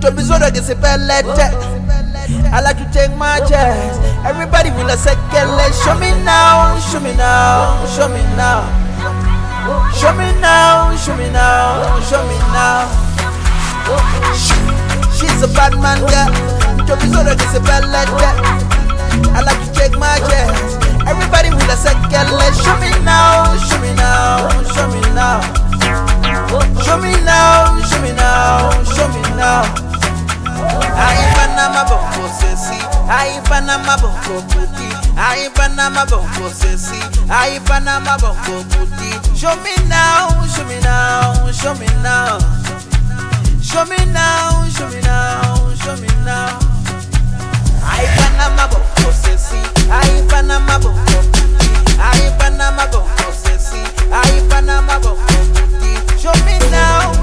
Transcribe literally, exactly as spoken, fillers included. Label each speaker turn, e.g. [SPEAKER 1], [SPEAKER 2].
[SPEAKER 1] Don't be so that it's a pellet. I like to take my chance. Everybody will a second. Let's show me now, show me now, show me now. Show me now, show me now, show me now. She's a bad man, girl. Don't be so that it's a pellet. I like to take my chance. Everybody will a second. Let's show me now, show me now, show me now. Show me now, show me now, show me now. I Panama bongo sesi, I Panama bongo booty, I Panama bongo sesi, I Panama bongo booty. Show me now, show me now, show me now. Show me now, show me now, show me now. I Panama bongo sesi, I Panama bongo booty, I Panama bongo sesi, I Panama bongo booty. Show me now.